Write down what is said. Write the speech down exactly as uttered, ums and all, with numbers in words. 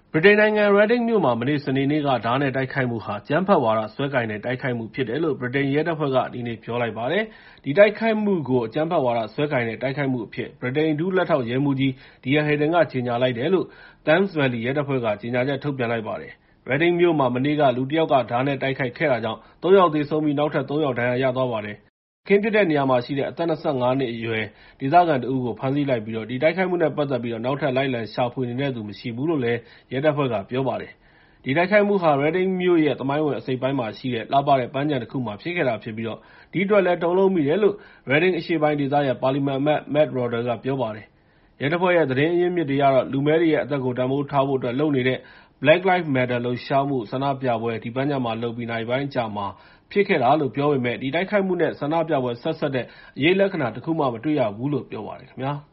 ဗြိတိန်နိုင်ငံ Reading မြို့မှာ မနေ့ စနေနေ့က ဓားနဲ့တိုက်ခိုက်မှုဟာ အကြမ်းဖက်ဝါဒစွဲကိုင်တဲ့ တိုက်ခိုက်မှုဖြစ်တယ်လို့ ဗြိတိန်ရဲတပ်ဖွဲ့က ဒီနေ့ ပြောလိုက်ပါတယ်။ ဒီတိုက်ခိုက်မှုကို အကြမ်းဖက်ဝါဒစွဲကိုင်တဲ့ တိုက်ခိုက်မှုအဖြစ် ဗြိတိန် ဒုလက်ထောက်ရဲမှူးကြီး Dear Haydon က ကြေညာလိုက်တယ်လို့ Thames Valley ရဲတပ်ဖွဲ့က ကြေညာချက် ထုတ်ပြန်လိုက်ပါတယ်။ Reading မြို့မှာ မနေ့က လူတယောက်က ဓားနဲ့တိုက်ခိုက်ခဲ့တာကြောင့် သုံး ယောက်သေဆုံးပြီး နောက်ထပ် သုံး ယောက် ဒဏ်ရာရသွားပါတယ်။ အခင်းဖြစ်တဲ့နေရာမှာရှိတဲ့ အသက် ၂၅ နှစ်အရွယ် ဒေသခံတဦးကို ဖမ်းဆီးလိုက်ပြီး ဒီတိုက်ခိုက်မှုနဲ့ ပတ်သက်ပြီး နောက်ထပ် လိုက်လံရှာဖွေနေတဲ့သူ မရှိဘူးလို့လည်း ရဲတပ်ဖွဲ့က ပြောပါတယ်။ ဒီတိုက်ခိုက်မှုဟာ Reading မြို့ရဲ့ သမိုင်းဝင်အစိတ်အပိုင်းမှာရှိတဲ့ လှပတဲ့ ပန်းခြံတခုမှာ ဖြစ်ခဲ့တာဖြစ်ပြီး ဒီအတွက်လည်း တုန်လှုပ်မိတယ်လို့ Reading အရှေ့ပိုင်းဒေသရဲ့ ပါလီမန်အမတ် Matt Rodda က ပြောပါတယ်။ ရဲတပ်ဖွဲ့ရဲ့ သတင်းအရင်းအမြစ်တွေအရတော့ လူမည်းတွေရဲ့အသက်ကို တန်ဖိုးထားဖို့အတွက် လုပ်နေတဲ့ Black Lives Matter လှုပ်ရှားမှု ဆန္ဒပြပွဲ ဒီပန်းခြံမှာလုပ်ပြီး နာရီပိုင်းအကြာမှာ ဖြစ်ခဲ့တာလို့ ပြောပေမယ့် ဒီတိုက်ခိုက်မှုနဲ့ ဆန္ဒပြပွဲ ဆက်စပ်တဲ့ အရိပ်လက္ခဏာတခုမှ မတွေ့ရဘူးလို့ ပြောပါတယ်ခင်ဗျာ။